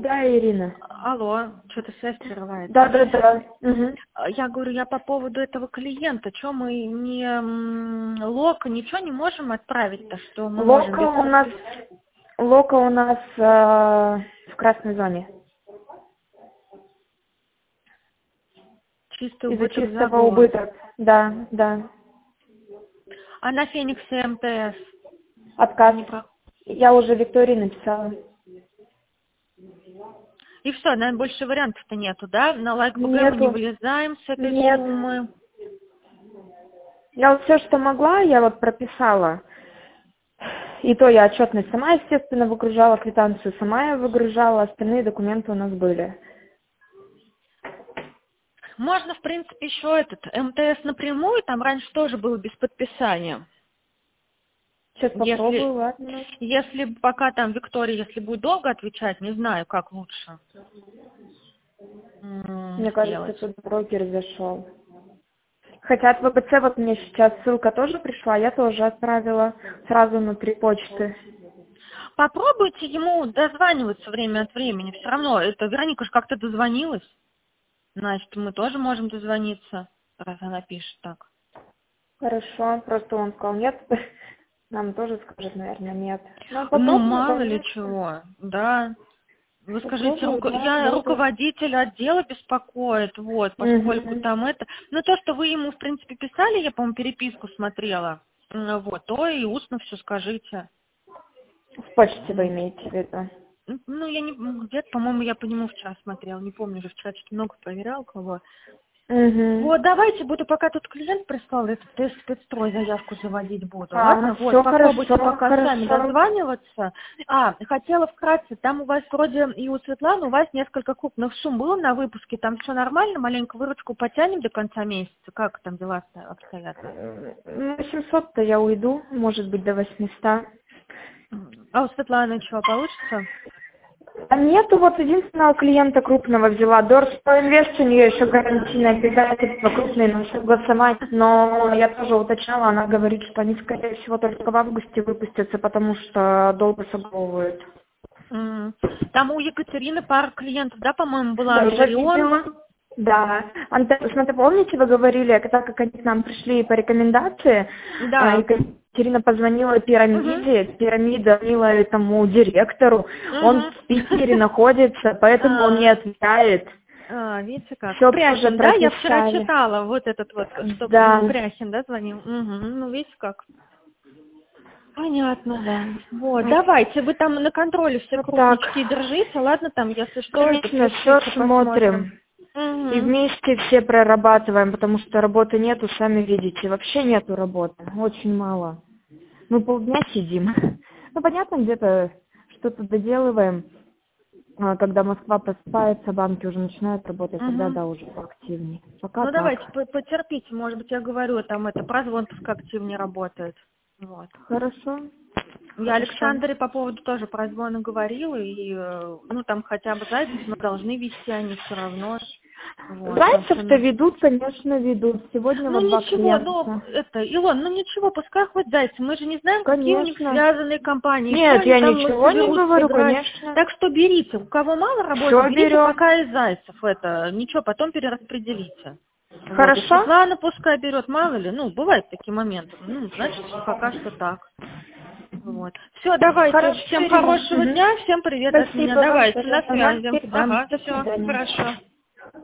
Да, Ирина. Алло, что-то связь прерывается. Да. Угу. Я говорю, я по поводу этого клиента, что мы не лока, ничего не можем отправить-то, что мы можем без... Лока у нас в красной зоне. Чистый Из-за убыток чистого за год. убыток. Да. А на Фениксе МТС? Отказ. Не про- Я уже Виктории написала. И все, наверное, больше вариантов-то нету, да? На лайк БГ мы не Нету. вылезаем с этой Нет. суммы. Я вот все, что могла, я вот прописала. И то я отчетность сама, естественно, выгружала, квитанцию сама я выгружала, остальные документы у нас были. Можно, в принципе, еще этот МТС напрямую, там раньше тоже было без подписания. Сейчас попробую, ладно. Если пока там Виктория, если будет долго отвечать, не знаю, как лучше Мне кажется, сделать. тут брокер зашел. Хотя от ВБЦ вот мне сейчас ссылка тоже пришла, я тоже отправила сразу на 3 почты. Попробуйте ему дозваниваться время от времени. Все равно, это Вероника же как-то дозвонилась. Значит, мы тоже можем дозвониться, раз она пишет так. Хорошо, просто он сказал нет, нам тоже скажет, наверное, нет. Ну, Ну, попробую, мало ли конечно. чего, да. Вы скажите, Попробую, да, я буду. руководитель отдела беспокоит, вот, поскольку Мгм. там это... Ну, то, что вы ему, в принципе, писали, я, по-моему, переписку смотрела, вот, то и устно все скажите. В почте вы имеете в виду? Ну, я не... Где-то, по-моему, я по нему вчера смотрела, не помню, уже вчера что-то много проверял кого. Угу. Вот, давайте, буду, пока тут клиент прислал, этот тест спецстрой, заявку заводить буду, ладно? Вот, Все попробуйте хорошо, пока сами хорошо. дозваниваться. Хотела вкратце, там у вас вроде и у Светланы, у вас несколько крупных сумм было на выпуске, там все нормально, маленько выручку потянем до конца месяца, как там дела обстоят? 800-то я уйду, может быть, до 800. А у Светланы чего, получится? А нету, вот единственного клиента крупного взяла. Дорс по инвест, у нее еще гарантийные обязательства крупные, но согласовать. Но я тоже уточняла, она говорит, что они, скорее всего, только в августе выпустятся, потому что долго согласовывают. Там у Екатерины пара клиентов, да, по-моему, была Да, я Антарион. видела. Да. Смотри, помните, вы говорили, так как они к нам пришли по рекомендации, Да. Екатерина позвонила пирамиде, пирамида звонила этому директору, он Угу. в Питере находится, поэтому он не отвечает. Видите как? Все уже Пряхин, да? Я вчера прописали. читала вот этот вот, что Да, Пряхин, да, звонил? Угу. Ну, видите как? Понятно. да. Вот, давайте, вы там на контроле все Вот так. крупнички держите, ладно, там, если что, это Конечно, все специфика посмотрим. смотрим. И Угу. вместе все прорабатываем, потому что работы нету, сами видите. Вообще нету работы, очень мало. Мы полдня сидим. Ну, понятно, где-то что-то доделываем. Когда Москва просыпается, банки уже начинают работать, тогда, Угу. да, уже поактивнее. Пока Ну, давайте, так. потерпите, может быть, я говорю, там это, прозвонка активнее работает. Вот. Хорошо. Я Хорошо. Александре по поводу тоже прозвона говорила, и, ну, там хотя бы Зайцев, но должны вести они все равно. Вот, там всё Зайцев-то ведут, конечно, ведут. Сегодня Ну вот 2 ничего, ну клиента. это, Илон, ну ничего, пускай хоть Зайцев, мы же не знаем, какие у них Конечно. связанные компании, что Нет, они я там ничего не соберутся говорю, играть. конечно. Так что берите, у кого мало работы, Все берите берем. пока и Зайцев, это, ничего, потом перераспределите. Вот, и Хорошо? Светлана пускай берет, мало ли, ну, бывают такие моменты, ну, значит, пока что так. Вот. Все, давайте, Хорошо, всем Ирина. хорошего Мгм. дня, всем привет от меня, Спасибо вам давайте, тоже. на Ага, связи. и вам. Ага, До все, свидания. хорошо.